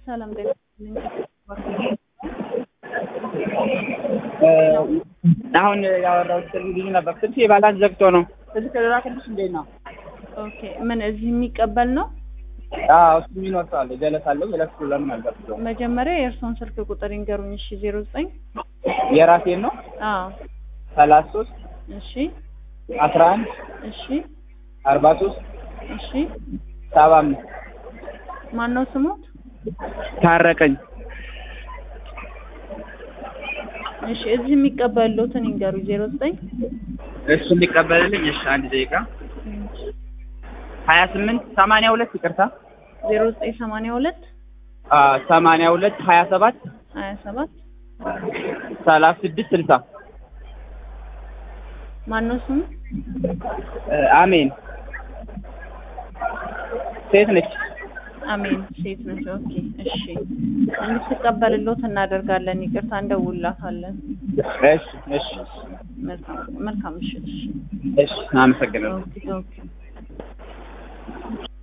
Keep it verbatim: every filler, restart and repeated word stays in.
ሰላም ደህና አሁን ያወራው ልጅ ነበር ስልኬ ባላንስ ዘግቶ ነው። ስልክ ልላክልሽ እንዴት ነው? ኦኬ ምን እዚህ የሚቀበል ነው? አዎ እሱ ይኖርታል ጀለሳለሁ ለሱ ለምን አልገባም። መጀመሪያ የእርሶን ስልክ ቁጥር ይንገሩኝ። እሺ ዜሮ ዘጠኝ የራሴን ነው? አዎ ሰላሳ ሶስት እሺ አስራ አንድ እሺ አርባ ሶስት እሺ ሰባ አምስት ማን ነው ስሙት? ታረቀኝ። እሺ እዚህ የሚቀበሉትን ይንገሩኝ። ዜሮ ዘጠኝ እሱ እንዲቀበልልኝ እሺ አንድ ደቂቃ ሀያ ስምንት ሰማንያ ሁለት ይቅርታ ዜሮ ዘጠኝ ሰማንያ ሁለት አ ሰማንያ ሁለት ሀያ ሰባት ሀያ ሰባት ሰላሳ ስድስት ስልሳ ማን ነው ስሙ? አሜን ሴት ነች። አሜን ሴት ነች። ኦኬ እሺ እንድትቀበልሎት እናደርጋለን። ይቅርታ እንደውላታለን። እሺ እሺ መልካም መልካም እሺ እሺ እሺ አመሰግናለሁ። ኦኬ ኦኬ